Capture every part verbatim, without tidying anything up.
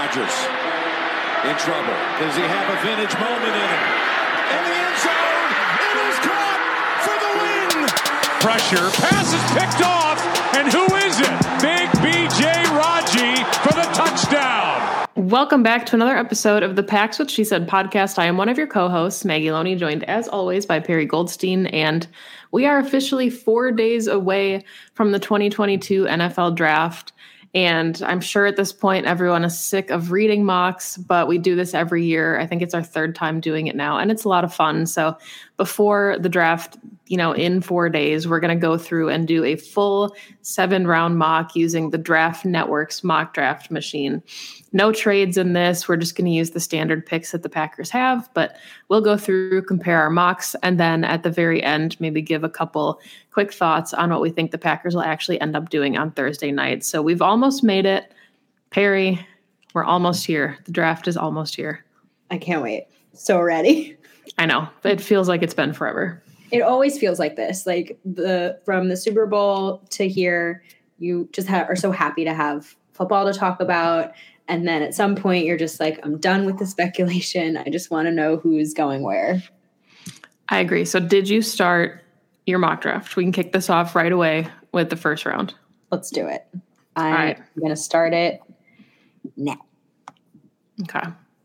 Rodgers in trouble. Does he have a vintage moment in him? In the end zone, it is caught for the win. Pressure, pass is picked off, and who is it? Big B J Raji for the touchdown. Welcome back to another episode of the Packs What She Said podcast. I am one of your co-hosts, Maggie Loney, joined as always by Perry Goldstein, and we are officially four days away from the twenty twenty-two N F L Draft. And I'm sure at this point everyone is sick of reading mocks, but we do this every year. I think it's our third time doing it now, and it's a lot of fun. So before the draft, you know, in four days, we're going to go through and do a full seven round mock using the Draft Network's mock draft machine. No trades in this. We're just going to use the standard picks that the Packers have, but we'll go through, compare our mocks, and then at the very end, maybe give a couple quick thoughts on what we think the Packers will actually end up doing on Thursday night. So we've almost made it. Perry, we're almost here. The draft is almost here. I can't wait. So ready. I know. It feels like it's been forever. It always feels like this. Like the from the Super Bowl to here, you just ha- are so happy to have football to talk about. And then at some point, you're just like, I'm done with the speculation. I just want to know who's going where. I agree. So did you start your mock draft? We can kick this off right away with the first round. Let's do it. I'm right. going to start it now. Okay.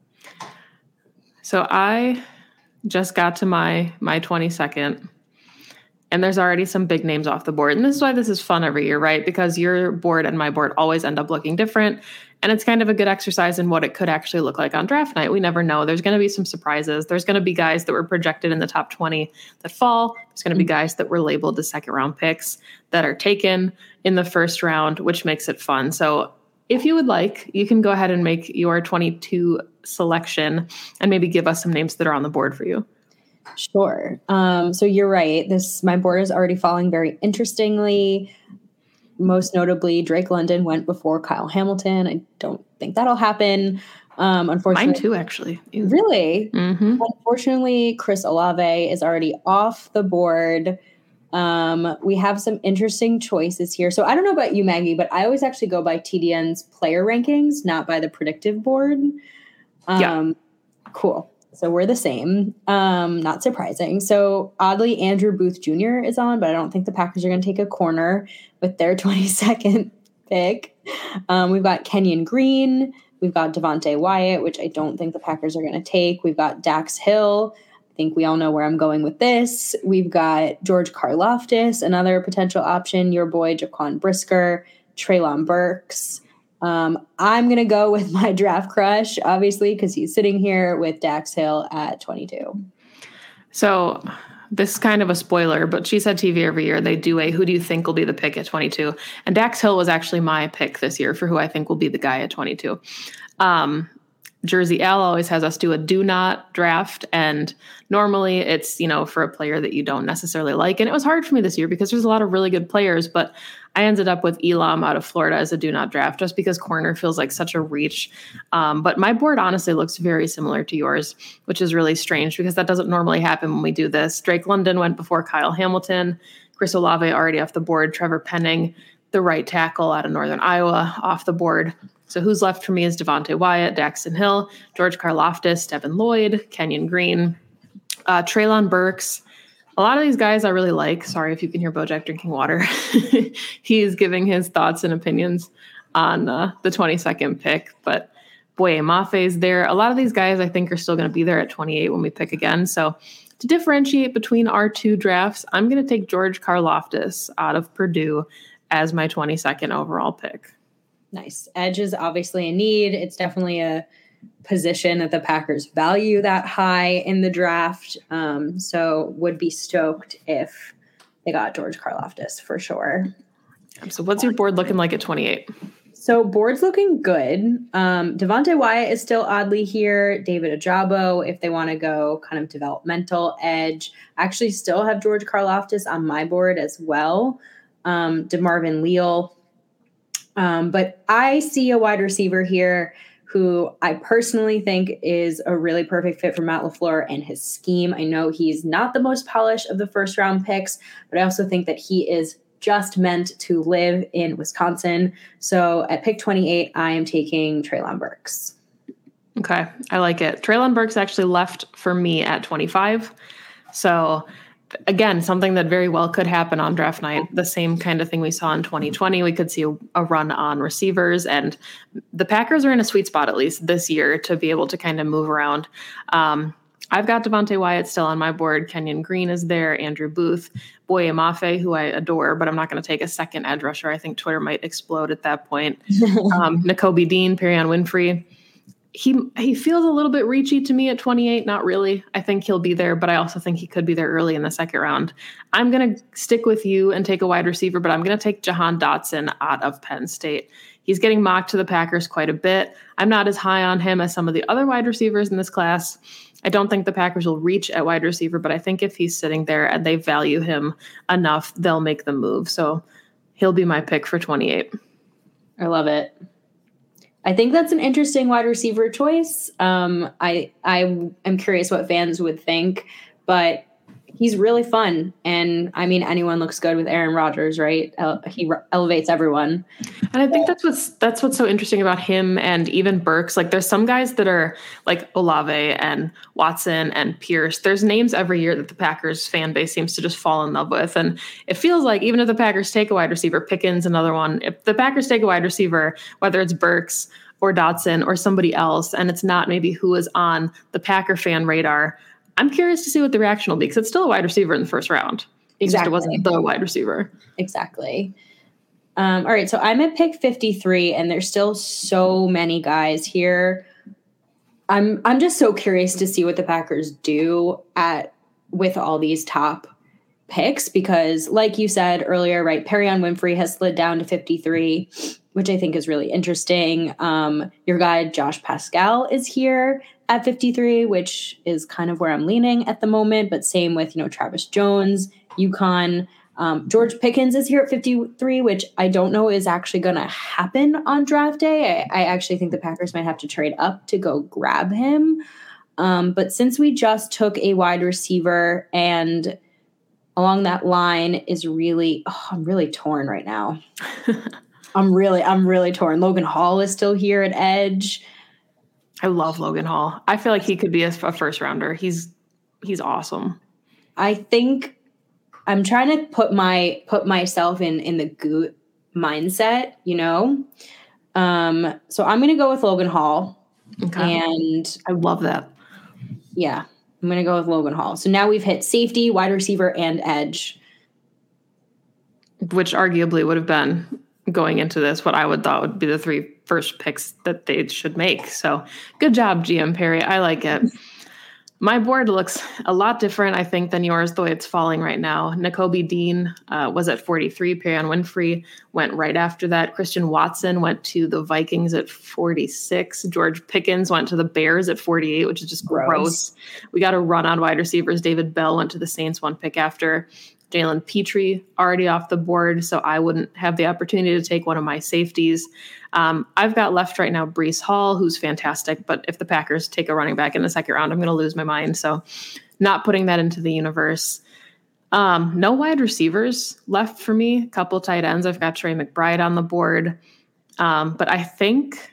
So I just got to my my twenty-second, and there's already some big names off the board. And this is why this is fun every year, right? Because your board and my board always end up looking different. And it's kind of a good exercise in what it could actually look like on draft night. We never know. There's going to be some surprises. There's going to be guys that were projected in the top twenty that fall. There's going to be guys that were labeled as second round picks that are taken in the first round, which makes it fun. So if you would like, you can go ahead and make your twenty-two selection and maybe give us some names that are on the board for you. Sure. Um, so you're right. This my board is already falling very interestingly. Most notably, Drake London went before Kyle Hamilton. I don't think that'll happen. Um, unfortunately, mine too, actually. Ew. Really? Mm-hmm. Unfortunately, Chris Olave is already off the board. Um, we have some interesting choices here. So I don't know about you, Maggie, but I always actually go by T D N's player rankings, not by the predictive board. Um, yeah. Cool. So we're the same. Um, not surprising. So oddly, Andrew Booth Junior is on, but I don't think the Packers are going to take a corner with their twenty-second pick. Um, we've got Kenyon Green. We've got Devontae Wyatt, which I don't think the Packers are going to take. We've got Dax Hill. I think we all know where I'm going with this. We've got George Karlaftis, another potential option. Your boy, Jaquan Brisker, Treylon Burks. Um, I'm going to go with my draft crush, obviously, because he's sitting here with Dax Hill at twenty-two. So this is kind of a spoiler, but She Said T V every year, they do a who do you think will be the pick at twenty-two? And Dax Hill was actually my pick this year for who I think will be the guy at twenty-two. Um, Jersey Al always has us do a do not draft. And normally it's, you know, for a player that you don't necessarily like. And it was hard for me this year because there's a lot of really good players, but I ended up with Elam out of Florida as a do not draft just because corner feels like such a reach. Um, but my board honestly looks very similar to yours, which is really strange because that doesn't normally happen when we do this. Drake London went before Kyle Hamilton, Chris Olave already off the board, Trevor Penning, the right tackle out of Northern Iowa, off the board. So who's left for me is Devontae Wyatt, Daxton Hill, George Karlaftis, Devin Lloyd, Kenyon Green, uh, Treylon Burks. A lot of these guys I really like. Sorry if you can hear Bojack drinking water. He's giving his thoughts and opinions on uh, the twenty-second pick. But boy, Maffe's there. A lot of these guys I think are still going to be there at twenty-eight when we pick again. So to differentiate between our two drafts, I'm going to take George Karlaftis out of Purdue as my twenty-second overall pick. Nice. Edge is obviously a need. It's definitely a position that the Packers value that high in the draft. Um, so would be stoked if they got George Karlaftis for sure. So what's your board looking like at twenty-eight? So board's looking good. Um, Devontae Wyatt is still oddly here. David Ajabo, if they want to go kind of developmental edge. I actually still have George Karlaftis on my board as well. Um, DeMarvin Leal. Um, but I see a wide receiver here who I personally think is a really perfect fit for Matt LaFleur and his scheme. I know he's not the most polished of the first round picks, but I also think that he is just meant to live in Wisconsin. So at pick twenty-eight, I am taking Treylon Burks. Okay, I like it. Treylon Burks actually left for me at twenty-five. So again, something that very well could happen on draft night. The same kind of thing we saw in twenty twenty. We could see a, a run on receivers, and the Packers are in a sweet spot, at least this year, to be able to kind of move around. Um, I've got Devontae Wyatt still on my board. Kenyon Green is there. Andrew Booth, Boye Mafe, who I adore, but I'm not going to take a second edge rusher. I think Twitter might explode at that point. um, Nakobe Dean, Perion Winfrey. He he feels a little bit reachy to me at twenty-eight. Not really. I think he'll be there, but I also think he could be there early in the second round. I'm going to stick with you and take a wide receiver, but I'm going to take Jahan Dotson out of Penn State. He's getting mocked to the Packers quite a bit. I'm not as high on him as some of the other wide receivers in this class. I don't think the Packers will reach at wide receiver, but I think if he's sitting there and they value him enough, they'll make the move. So he'll be my pick for twenty-eight. I love it. I think that's an interesting wide receiver choice. Um, I I am curious what fans would think, but he's really fun. And I mean, anyone looks good with Aaron Rodgers, right? Ele- he re- elevates everyone. And I think that's what's that's what's so interesting about him and even Burks. Like there's some guys that are like Olave and Watson and Pierce. There's names every year that the Packers fan base seems to just fall in love with. And it feels like even if the Packers take a wide receiver, Pickens, another one, if the Packers take a wide receiver, whether it's Burks or Dotson or somebody else, and it's not maybe who is on the Packer fan radar, I'm curious to see what the reaction will be, because it's still a wide receiver in the first round. Exactly. It wasn't the wide receiver. Exactly. Um, all right, so I'm at pick fifty-three, and there's still so many guys here. I'm I'm just so curious to see what the Packers do at with all these top picks, because like you said earlier, right, Perion Winfrey has slid down to fifty-three, which I think is really interesting. Um, your guy, Josh Pascal, is here at fifty-three, which is kind of where I'm leaning at the moment, but same with, you know, Travis Jones, UConn. Um, George Pickens is here at fifty-three, which I don't know is actually going to happen on draft day. I, I actually think the Packers might have to trade up to go grab him. Um, but since we just took a wide receiver, and along that line is really, oh, I'm really torn right now. I'm really, I'm really torn. Logan Hall is still here at edge. I love Logan Hall. I feel like he could be a, a first rounder. He's he's awesome. I think I'm trying to put my put myself in in the Goot mindset, you know. Um, so I'm gonna go with Logan Hall. Okay. And I love that. Yeah, I'm gonna go with Logan Hall. So now we've hit safety, wide receiver, and edge, which arguably would have been, going into this, what I would thought would be the three first picks that they should make. So good job, G M Perry. I like it. My board looks a lot different, I think, than yours, the way it's falling right now. Nakobe Dean uh, was at forty-three. Perion Winfrey went right after that. Christian Watson went to the Vikings at forty-six. George Pickens went to the Bears at forty-eight, which is just gross. gross. We got a run on wide receivers. David Bell went to the Saints one pick after. Jalen Petrie already off the board, so I wouldn't have the opportunity to take one of my safeties. Um, I've got left right now Breece Hall, who's fantastic, but if the Packers take a running back in the second round, I'm going to lose my mind, so not putting that into the universe. Um, no wide receivers left for me. A couple tight ends. I've got Trey McBride on the board, um, but I think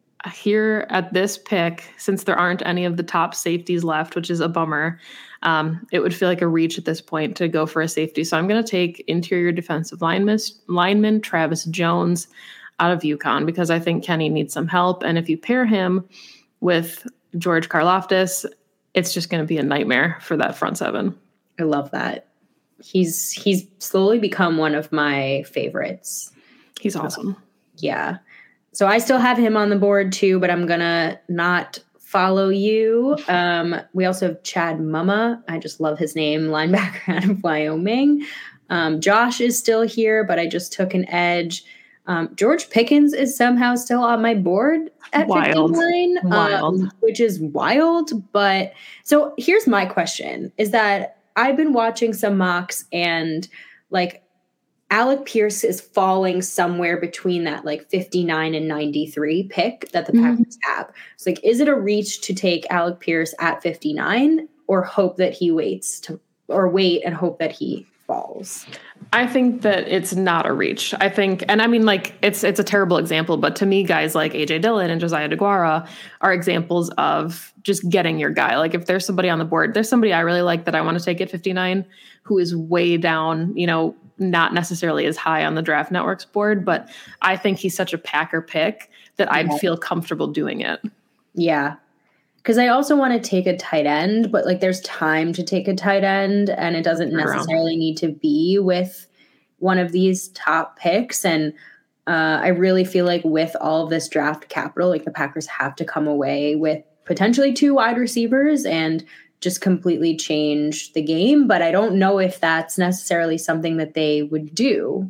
here at this pick, since there aren't any of the top safeties left, which is a bummer, Um, it would feel like a reach at this point to go for a safety. So I'm going to take interior defensive lineman, lineman Travis Jones out of UConn, because I think Kenny needs some help. And if you pair him with George Karlaftis, it's just going to be a nightmare for that front seven. I love that. He's he's slowly become one of my favorites. He's awesome. Yeah. So I still have him on the board too, but I'm going to not follow you. Um, we also have Chad Mumma. I just love his name, linebacker out of Wyoming. Um, Josh is still here, but I just took an edge. Um, George Pickens is somehow still on my board at wild. fifty-nine, wild. Um, which is wild. But so here's my question, is that I've been watching some mocks, and like Alec Pierce is falling somewhere between that like fifty-nine and ninety-three pick that the Packers mm-hmm. have. So like, is it a reach to take Alec Pierce at fifty-nine, or hope that he waits to, or wait and hope that he falls? I think that it's not a reach. I think, and I mean, like, it's it's a terrible example, but to me, guys like A J Dillon and Josiah DeGuara are examples of just getting your guy. Like, if there's somebody on the board, there's somebody I really like that I want to take at fifty-nine who is way down, you know, not necessarily as high on the Draft Network's board, but I think he's such a Packer pick that I'd yeah. feel comfortable doing it. Yeah. Because I also want to take a tight end, but like there's time to take a tight end, and it doesn't necessarily need to be with one of these top picks. And uh, I really feel like with all of this draft capital, like the Packers have to come away with potentially two wide receivers and just completely change the game. But I don't know if that's necessarily something that they would do.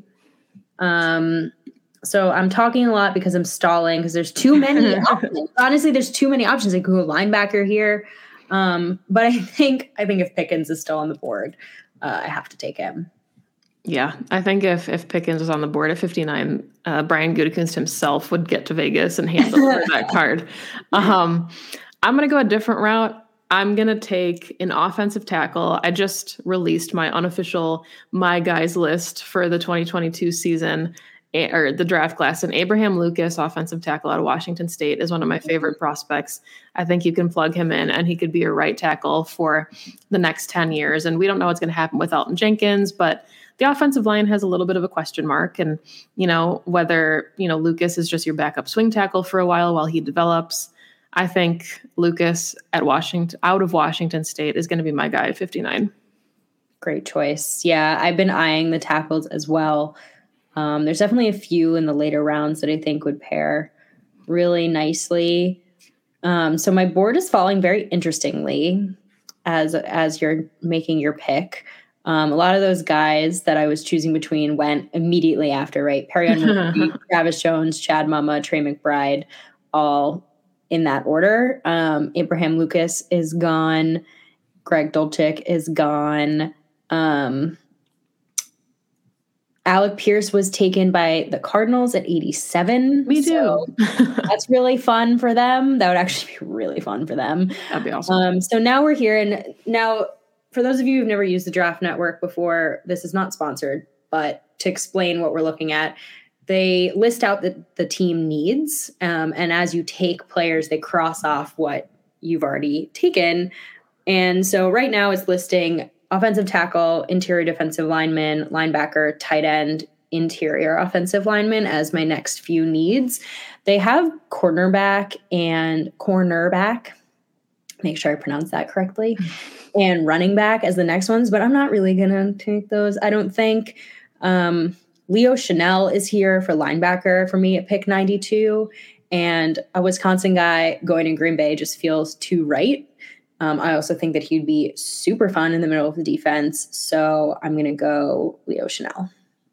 Um, So I'm talking a lot because I'm stalling because there's too many options. Honestly, there's too many options. I could go linebacker here. Um, but I think I think if Pickens is still on the board, uh, I have to take him. Yeah, I think if if Pickens was on the board at fifty-nine, uh, Brian Gutekunst himself would get to Vegas and hand over that card. Um, I'm going to go a different route. I'm going to take an offensive tackle. I just released my unofficial My Guys list for the twenty twenty-two season. Or the draft class, and Abraham Lucas, offensive tackle out of Washington State, is one of my favorite prospects. I think you can plug him in and he could be a right tackle for the next ten years. And we don't know what's going to happen with Elton Jenkins, but the offensive line has a little bit of a question mark. And, you know, whether, you know, Lucas is just your backup swing tackle for a while while he develops. I think Lucas at Washington, out of Washington State, is going to be my guy at fifty-nine. Great choice. Yeah, I've been eyeing the tackles as well. Um, there's definitely a few in the later rounds that I think would pair really nicely. Um, so my board is falling very interestingly as as you're making your pick. Um, a lot of those guys that I was choosing between went immediately after, right? Perrion Murphy, Travis Jones, Chad Mumma, Trey McBride, all in that order. Um, Abraham Lucas is gone. Greg Dulcich is gone. Um Alec Pierce was taken by the Cardinals at eighty-seven. Me too. So that's really fun for them. That would actually be really fun for them. That'd be awesome. Um, so now we're here. And now, for those of you who've never used the Draft Network before, this is not sponsored, but to explain what we're looking at, they list out the, the team needs. Um, and as you take players, they cross off what you've already taken. And so right now it's listing offensive tackle, interior defensive lineman, linebacker, tight end, interior offensive lineman as my next few needs. They have cornerback and cornerback, make sure I pronounce that correctly, and running back as the next ones, but I'm not really going to take those, I don't think. Um, Leo Chanel is here for linebacker for me at pick ninety-two, and a Wisconsin guy going in Green Bay just feels too right. Um, I also think that he'd be super fun in the middle of the defense. So I'm going to go Leo Chanel.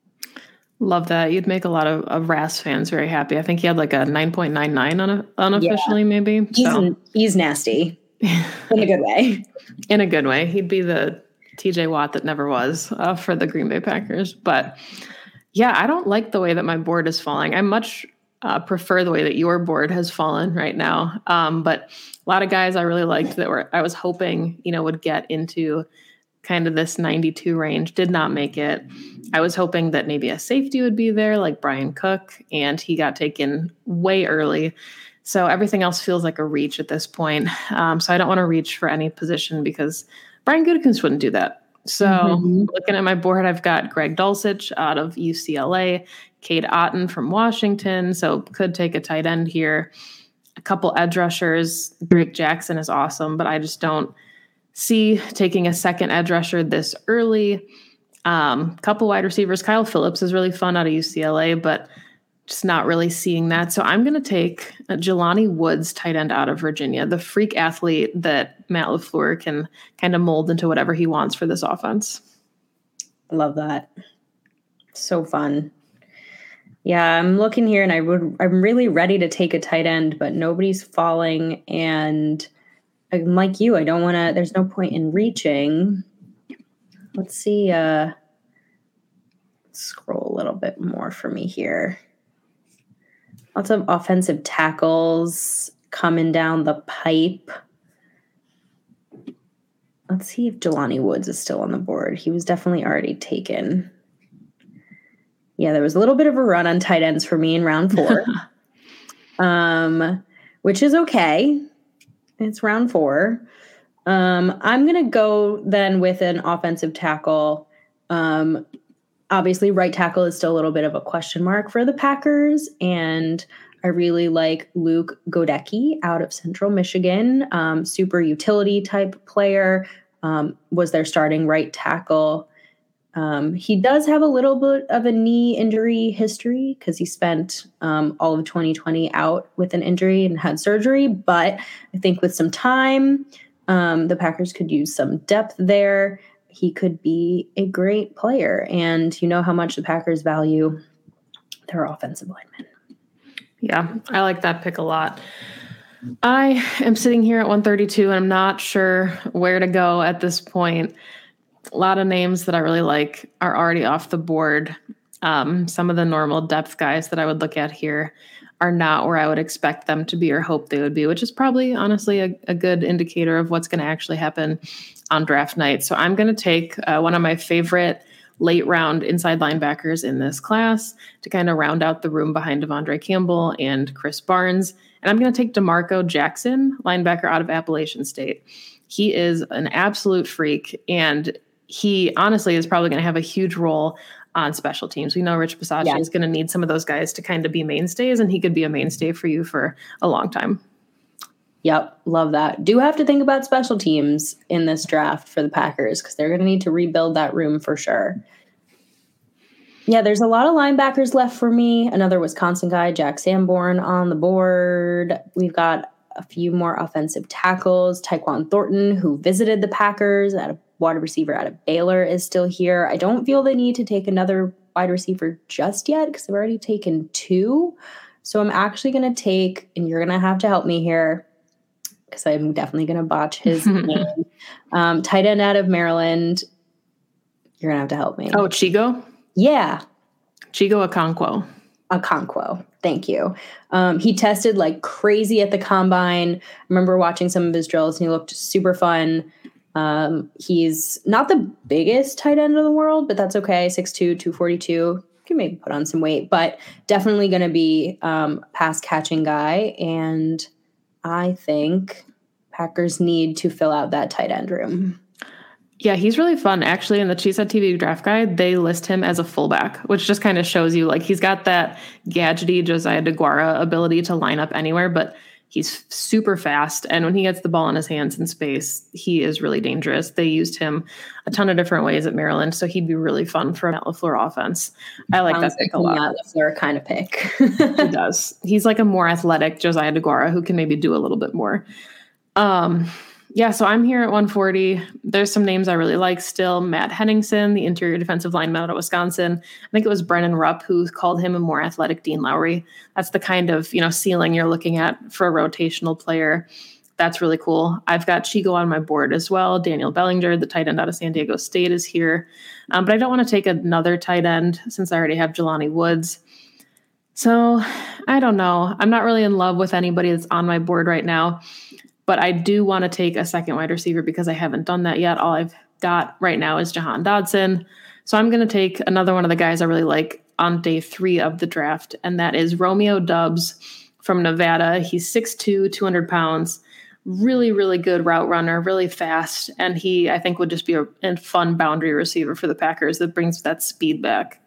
Love that. You'd make a lot of, of R A S fans very happy. I think he had like a nine point nine nine un- unofficially, yeah. maybe. He's, so. he's nasty in a good way. In a good way. He'd be the T J Watt that never was uh, for the Green Bay Packers. But yeah, I don't like the way that my board is falling. I much uh, prefer the way that your board has fallen right now. Um, but a lot of guys I really liked that were, I was hoping, you know, would get into kind of this ninety-two range, did not make it. I was hoping that maybe a safety would be there like Brian Cook, and he got taken way early. So everything else feels like a reach at this point. Um, so I don't want to reach for any position because Brian Gutekunst wouldn't do that. So mm-hmm. looking at my board, I've got Greg Dulcich out of U C L A, Cade Otton from Washington. So could take a tight end here. A couple edge rushers. Drake Jackson is awesome, but I just don't see taking a second edge rusher this early. Um, couple wide receivers. Kyle Phillips is really fun out of U C L A, but just not really seeing that. So I'm going to take Jelani Woods, tight end out of Virginia, the freak athlete that Matt LaFleur can kind of mold into whatever he wants for this offense. I love that. So fun. Yeah, I'm looking here and I would, I'm really ready to take a tight end, but nobody's falling. And I'm like you, I don't want to, there's no point in reaching. Let's see, uh, scroll a little bit more for me here. Lots of offensive tackles coming down the pipe. Let's see if Jelani Woods is still on the board. He was definitely already taken. Yeah, there was a little bit of a run on tight ends for me in round four, um, which is okay. It's round four. Um, I'm going to go then with an offensive tackle. Um, obviously, right tackle is still a little bit of a question mark for the Packers, and I really like Luke Godecki out of Central Michigan, um, super utility type player, um, was their starting right tackle. Um, he does have a little bit of a knee injury history because he spent um, all of twenty twenty out with an injury and had surgery. But I think with some time, um, the Packers could use some depth there. He could be a great player. And you know how much the Packers value their offensive linemen. Yeah, I like that pick a lot. I am sitting here at one thirty-two, and I'm not sure where to go at this point. A lot of names that I really like are already off the board. Um, some of the normal depth guys that I would look at here are not where I would expect them to be or hope they would be, which is probably honestly a, a good indicator of what's going to actually happen on draft night. So I'm going to take uh, one of my favorite late round inside linebackers in this class to kind of round out the room behind Devondre Campbell and Chris Barnes. And I'm going to take DeMarco Jackson, linebacker out of Appalachian State. He is an absolute freak, and he honestly is probably going to have a huge role on special teams. We know Rich Bisaccia yeah. is going to need some of those guys to kind of be mainstays, and he could be a mainstay for you for a long time. Yep, love that. Do have to think about special teams in this draft for the Packers because they're going to need to rebuild that room for sure. Yeah, there's a lot of linebackers left for me. Another Wisconsin guy, Jack Sanborn, on the board. We've got a few more offensive tackles. Tyquan Thornton, who visited the Packers at a wide receiver out of Baylor, is still here. I don't feel the need to take another wide receiver just yet because I've already taken two. So I'm actually going to take, and you're going to have to help me here because I'm definitely going to botch his name. Um, tight end out of Maryland. You're going to have to help me. Oh, Chigo? Yeah. Chigo Okonkwo. Okonkwo. Thank you. Um, he tested like crazy at the combine. I remember watching some of his drills and he looked super fun. Um, he's not the biggest tight end in the world, but that's okay. six two, two forty-two. Can maybe put on some weight, but definitely going to be um, pass catching guy. And I think Packers need to fill out that tight end room. Yeah, he's really fun. Actually, in the Cheesehead T V draft guide, they list him as a fullback, which just kind of shows you like he's got that gadgety Josiah DeGuara ability to line up anywhere, but he's super fast. And when he gets the ball in his hands in space, he is really dangerous. They used him a ton of different ways at Maryland, so he'd be really fun for a Matt LaFleur offense. I like Sounds that pick like a lot. Matt LaFleur kind of pick. He does. He's like a more athletic Josiah DeGuara who can maybe do a little bit more. Um, Yeah, so I'm here at one forty. There's some names I really like still. Matt Henningsen, the interior defensive lineman out of Wisconsin. I think it was Brennan Rupp who called him a more athletic Dean Lowry. That's the kind of, you know, ceiling you're looking at for a rotational player. That's really cool. I've got Chigo on my board as well. Daniel Bellinger, the tight end out of San Diego State, is here. Um, but I don't want to take another tight end since I already have Jelani Woods. So I don't know. I'm not really in love with anybody that's on my board right now. But I do want to take a second wide receiver because I haven't done that yet. All I've got right now is Jahan Dodson. So I'm going to take another one of the guys I really like on day three of the draft, and that is Romeo Doubs from Nevada. He's six two, two hundred pounds, really, really good route runner, really fast, and he, I think, would just be a, a fun boundary receiver for the Packers that brings that speed back.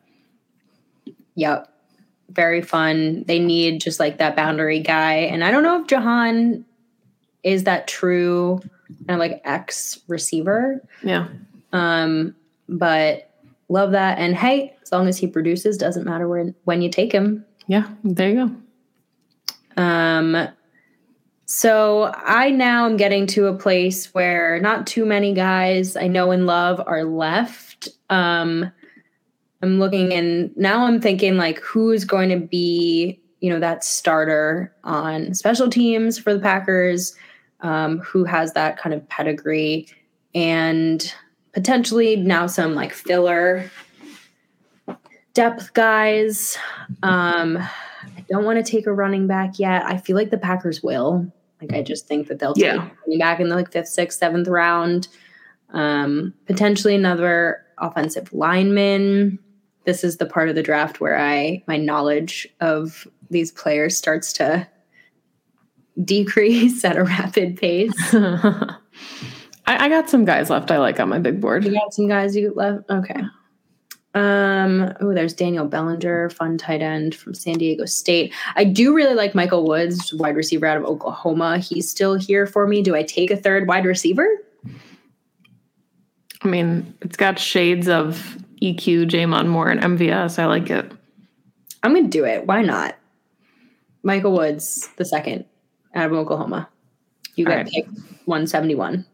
Yep. Very fun. They need just like that boundary guy. And I don't know if Jahan is that true kind of like X receiver. Yeah. Um, but love that. And hey, as long as he produces, doesn't matter when, when you take him. Yeah, there you go. Um, so I now am getting to a place where not too many guys I know and love are left. Um, I'm looking and now I'm thinking like, who's going to be, you know, that starter on special teams for the Packers? Um, who has that kind of pedigree and potentially now some like filler depth guys. Um, I don't want to take a running back yet. I feel like the Packers will. Like, I just think that they'll take yeah. a running back in the like fifth, sixth, seventh round. Um, potentially another offensive lineman. this is the part of the draft where I my knowledge of these players starts to decrease at a rapid pace. I, I got some guys left I like on my big board. You got some guys you left? Okay. Um, oh, there's Daniel Bellinger, fun tight end from San Diego State. I do really like Michael Woods, wide receiver out of Oklahoma. He's still here for me. Do I take a third wide receiver? I mean, it's got shades of E Q, Jamon Moore, and M V S. I like it. I'm going to do it. Why not? Michael Woods, the second, out of Oklahoma. You got right. pick one seventy-one.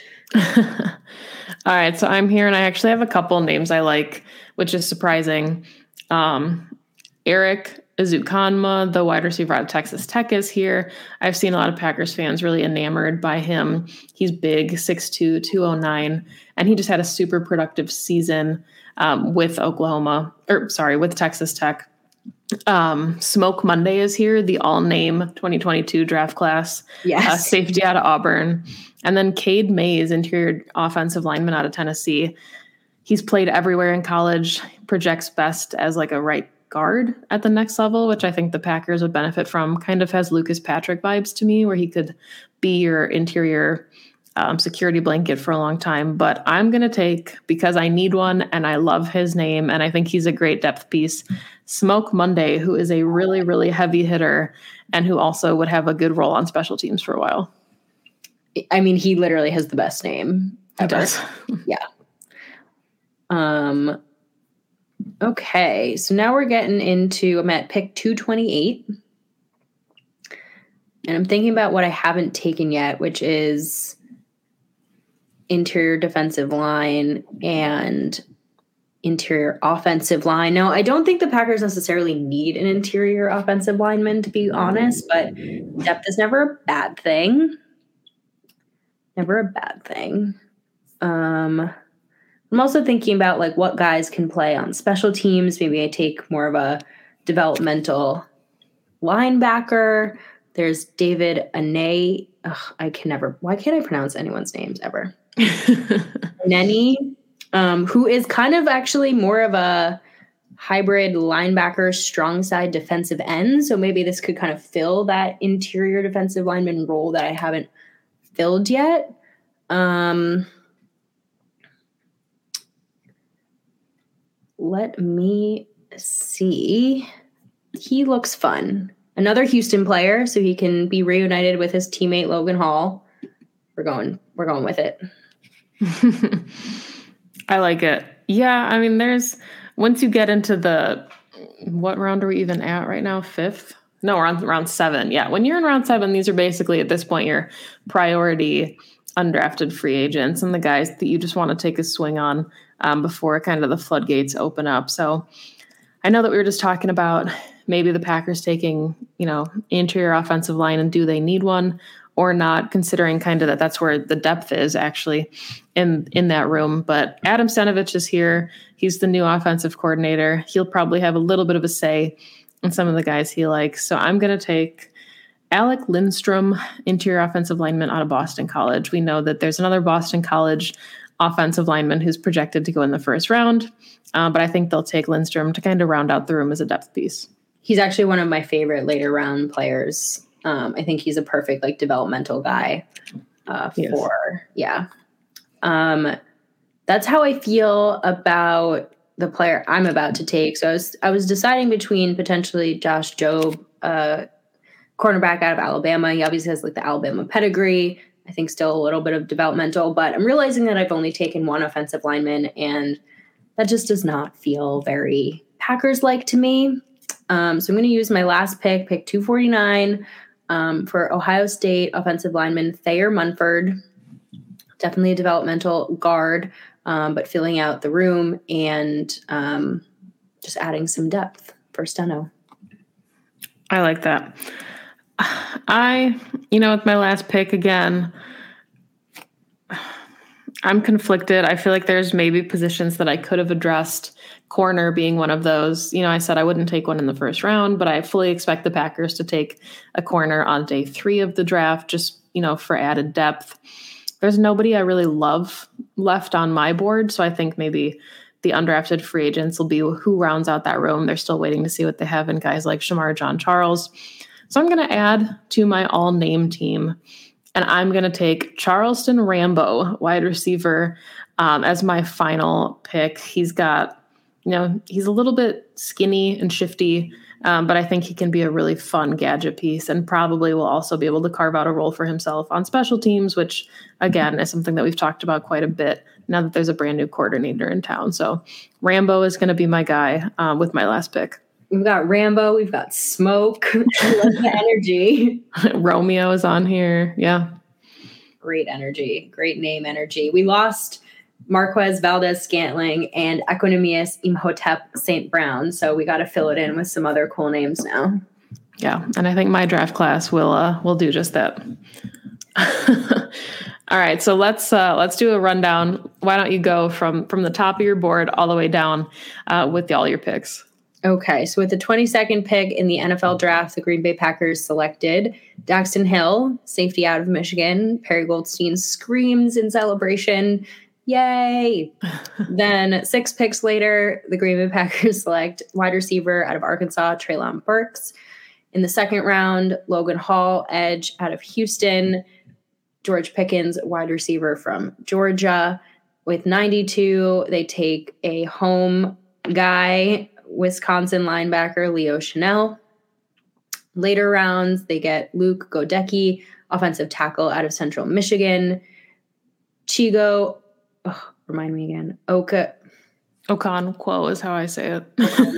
All right, so I'm here, and I actually have a couple names I like, which is surprising. Um, Eric Ezukanma, the wide receiver out of Texas Tech, is here. I've seen a lot of Packers fans really enamored by him. He's big, six two, two oh nine, and he just had a super productive season um, with Oklahoma, or sorry, with Texas Tech. Um, Smoke Monday is here, the all-name twenty twenty-two draft class. Yes. Uh, safety out of Auburn. And then Cade Mays, interior offensive lineman out of Tennessee. He's played everywhere in college, projects best as like a right guard at the next level, which I think the Packers would benefit from. Kind of has Lucas Patrick vibes to me, where he could be your interior um, security blanket for a long time. But I'm going to take, because I need one and I love his name and I think he's a great depth piece, Smoke Monday, who is a really, really heavy hitter and who also would have a good role on special teams for a while. I mean, he literally has the best name ever. He does. Yeah. Um. Okay, so now we're getting into, I'm at pick two twenty-eight. And I'm thinking about what I haven't taken yet, which is interior defensive line and interior offensive line. Now, I don't think the Packers necessarily need an interior offensive lineman, to be honest, but depth is never a bad thing. Never a bad thing. Um, I'm also thinking about like what guys can play on special teams. Maybe I take more of a developmental linebacker. There's David Ane. Ugh, I can never. Why can't I pronounce anyone's names ever? Nenny, um, who is kind of actually more of a hybrid linebacker, strong side defensive end. So maybe this could kind of fill that interior defensive lineman role that I haven't filled yet. Um, let me see. He looks fun. Another Houston player, so he can be reunited with his teammate Logan Hall. We're going. We're going with it. I like it. Yeah, I mean, there's once you get into the what round are we even at right now? Fifth? No, we're on round seven. Yeah, when you're in round seven, these are basically at this point your priority undrafted free agents and the guys that you just want to take a swing on um, before kind of the floodgates open up. So I know that we were just talking about maybe the Packers taking, you know, interior offensive line, and do they need one or not, considering kind of that that's where the depth is actually in, in that room. But Adam Stenavich is here. He's the new offensive coordinator. He'll probably have a little bit of a say in some of the guys he likes. So I'm going to take Alec Lindstrom, interior offensive lineman out of Boston College. We know that there's another Boston College offensive lineman who's projected to go in the first round, uh, but I think they'll take Lindstrom to kind of round out the room as a depth piece. He's actually one of my favorite later round players. Um, I think he's a perfect like developmental guy uh, for, yes. yeah. Um, that's how I feel about the player I'm about to take. So I was, I was deciding between potentially Josh Jobe, uh, cornerback out of Alabama. He obviously has like the Alabama pedigree. I think still a little bit of developmental, but I'm realizing that I've only taken one offensive lineman, and that just does not feel very Packers-like to me. Um, so I'm going to use my last pick, pick two forty-nine, um, for Ohio State offensive lineman Thayer Munford. Definitely a developmental guard, um, but filling out the room and um, just adding some depth for Steno. I like that. I, you know, with my last pick again, I'm conflicted. I feel like there's maybe positions that I could have addressed, corner being one of those. You know, I said I wouldn't take one in the first round, but I fully expect the Packers to take a corner on day three of the draft, just, you know, for added depth. There's nobody I really love left on my board, so I think maybe the undrafted free agents will be who rounds out that room. They're still waiting to see what they have in guys like Shamar John Charles. So I'm going to add to my all-name team, and I'm going to take Charleston Rambo, wide receiver, um, as my final pick. He's got, you know, he's a little bit skinny and shifty, um, but I think he can be a really fun gadget piece and probably will also be able to carve out a role for himself on special teams, which, again, is something that we've talked about quite a bit now that there's a brand new coordinator in town. So Rambo is going to be my guy um, with my last pick. We've got Rambo. We've got Smoke. I love the energy. Romeo is on here. Yeah. Great energy. Great name energy. We lost Marquez Valdez Scantling and Equanimous Imhotep Saint Brown. So we got to fill it in with some other cool names now. Yeah. And I think my draft class will, uh, will do just that. All right. So let's, uh, let's do a rundown. Why don't you go from, from the top of your board all the way down uh, with the, all your picks? Okay, so with the twenty-second pick in the N F L draft, the Green Bay Packers selected Daxton Hill, safety out of Michigan. Perry Goldstein screams in celebration. Yay! Then six picks later, the Green Bay Packers select wide receiver out of Arkansas, Treylon Burks. In the second round, Logan Hall, edge out of Houston. George Pickens, wide receiver from Georgia. With ninety-two, they take a home guy, Wisconsin linebacker Leo Chanel. Later rounds, they get Luke Godecki, offensive tackle out of Central Michigan. Chigo, oh, remind me again, Oka. Okonkwo is how I say it.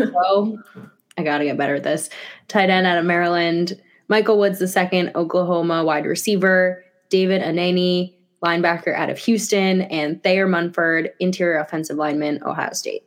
I got to get better at this. Tight end out of Maryland. Michael Woods the second, Oklahoma wide receiver. David Anani, linebacker out of Houston. And Thayer Munford, interior offensive lineman, Ohio State.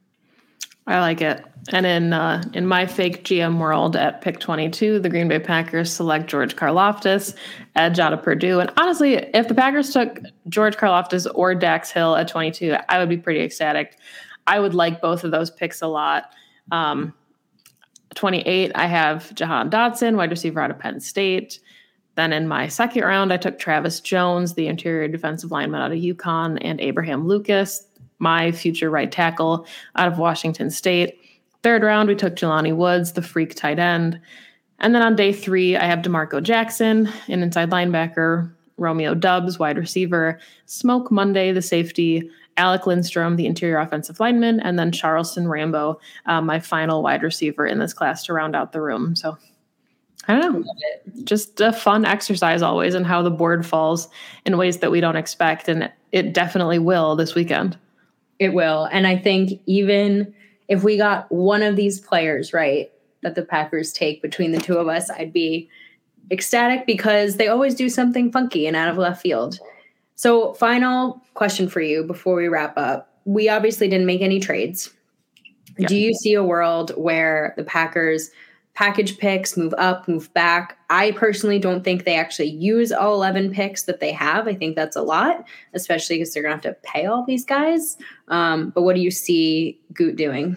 I like it. And in uh, in my fake G M world at pick twenty-two, the Green Bay Packers select George Karlaftis, edge out of Purdue. And honestly, if the Packers took George Karlaftis or Dax Hill at twenty-two, I would be pretty ecstatic. I would like both of those picks a lot. Um, twenty-eight, I have Jahan Dotson, wide receiver out of Penn State. Then in my second round, I took Travis Jones, the interior defensive lineman out of UConn, and Abraham Lucas, my future right tackle out of Washington State. Third round, we took Jelani Woods, the freak tight end. And then on day three, I have DeMarco Jackson, an inside linebacker, Romeo Doubs, wide receiver, Smoke Monday, the safety, Alec Lindstrom, the interior offensive lineman, and then Charleston Rambo, uh, my final wide receiver in this class to round out the room. So I don't know, just a fun exercise always in how the board falls in ways that we don't expect. And it definitely will this weekend. It will. And I think even if we got one of these players right that the Packers take between the two of us, I'd be ecstatic because they always do something funky and out of left field. So final question for you before we wrap up. We obviously didn't make any trades. Yeah. Do you see a world where the Packers package picks, move up, move back? I personally don't think they actually use all eleven picks that they have. I think that's a lot, especially because they're going to have to pay all these guys. Um, but what do you see Goot doing?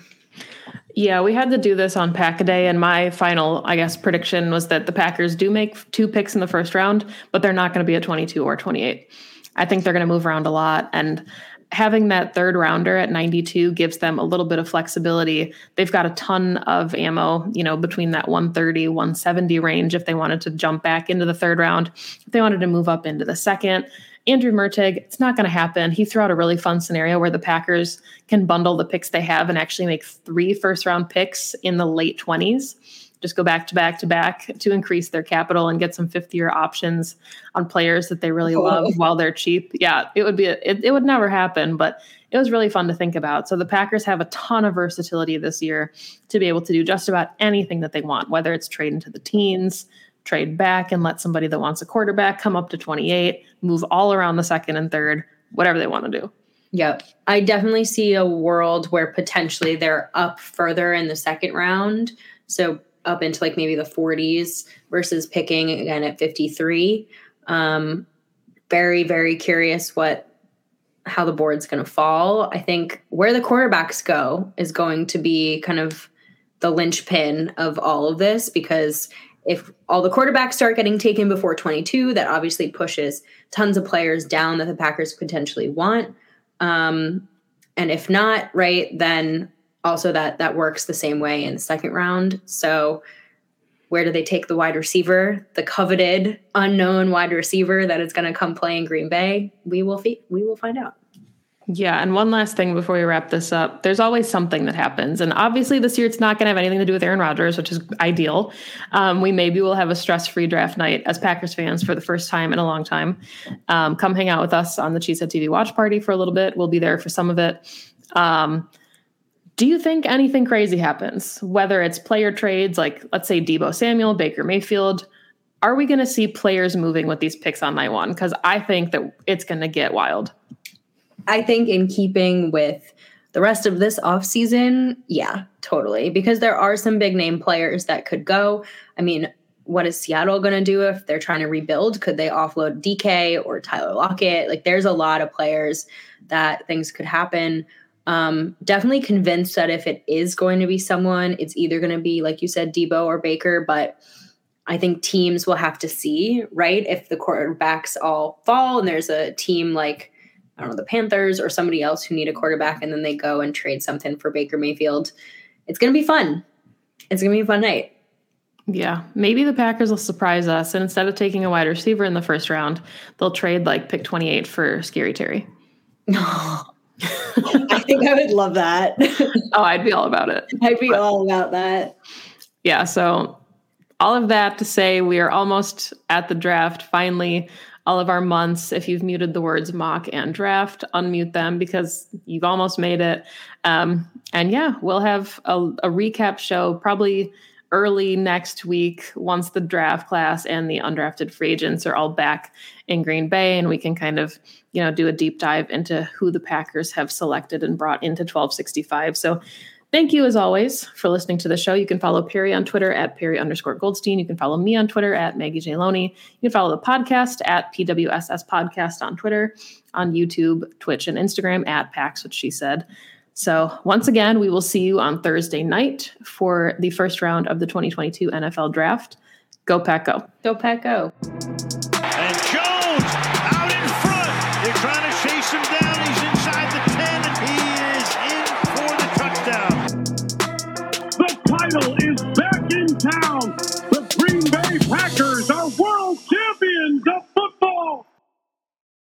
Yeah, we had to do this on Pack-A-Day, and my final, I guess, prediction was that the Packers do make two picks in the first round, but they're not going to be a twenty-two or twenty-eight. I think they're going to move around a lot, and having that third rounder at ninety-two gives them a little bit of flexibility. They've got a ton of ammo, you know, between that one thirty, one seventy range if they wanted to jump back into the third round, if they wanted to move up into the second. Andrew Mertig, it's not going to happen. He threw out a really fun scenario where the Packers can bundle the picks they have and actually make three first-round picks in the late twenties. Just go back to back to back to increase their capital and get some fifth-year options on players that they really oh. love while they're cheap. Yeah, it would be a, it, it would never happen, but it was really fun to think about. So the Packers have a ton of versatility this year to be able to do just about anything that they want, whether it's trade into the teens, trade back and let somebody that wants a quarterback come up to twenty-eight, move all around the second and third, whatever they want to do. Yep. I definitely see a world where potentially they're up further in the second round. So up into like maybe the forties versus picking again at fifty-three. Um, very, very curious what, how the board's going to fall. I think where the quarterbacks go is going to be kind of the linchpin of all of this, because if all the quarterbacks start getting taken before twenty-two, that obviously pushes tons of players down that the Packers potentially want. Um, and if not, right, then also that that works the same way in the second round. So where do they take the wide receiver, the coveted unknown wide receiver that is going to come play in Green Bay? We will fi- we will find out. Yeah, and one last thing before we wrap this up. There's always something that happens. And obviously this year it's not going to have anything to do with Aaron Rodgers, which is ideal. Um, we maybe will have a stress-free draft night as Packers fans for the first time in a long time. Um, come hang out with us on the Cheesehead T V watch party for a little bit. We'll be there for some of it. Um, do you think anything crazy happens? Whether it's player trades, like let's say Deebo Samuel, Baker Mayfield, are we going to see players moving with these picks on night one? Because I think that it's going to get wild. I think in keeping with the rest of this offseason, yeah, totally. Because there are some big name players that could go. I mean, what is Seattle going to do if they're trying to rebuild? Could they offload D K or Tyler Lockett? Like there's a lot of players that things could happen. Um, definitely convinced that if it is going to be someone, it's either going to be, like you said, Deebo or Baker. But I think teams will have to see, right? If the quarterbacks all fall and there's a team like, I don't know, the Panthers or somebody else who need a quarterback, and then they go and trade something for Baker Mayfield. It's going to be fun. It's going to be a fun night. Yeah, maybe the Packers will surprise us, and instead of taking a wide receiver in the first round, they'll trade like pick twenty-eight for Scary Terry. I think I would love that. Oh, I'd be all about it. I'd be but, all about that. Yeah, so all of that to say we are almost at the draft. Finally, all of our months, if you've muted the words mock and draft, unmute them because you've almost made it. Um, and yeah, we'll have a, a recap show probably early next week once the draft class and the undrafted free agents are all back in Green Bay, and we can kind of, you know, do a deep dive into who the Packers have selected and brought into twelve sixty-five. So thank you, as always, for listening to the show. You can follow Perry on Twitter at Perry underscore Goldstein. You can follow me on Twitter at Maggie J. Loney. You can follow the podcast at P W S S Podcast on Twitter, on YouTube, Twitch, and Instagram at Pax, which she said. So once again, we will see you on Thursday night for the first round of the twenty twenty-two N F L Draft. Go Pack, go. Go Pack, go. And Jones out in front. They're trying to chase him down. He's inside the ten, and he is in for the touchdown. The title is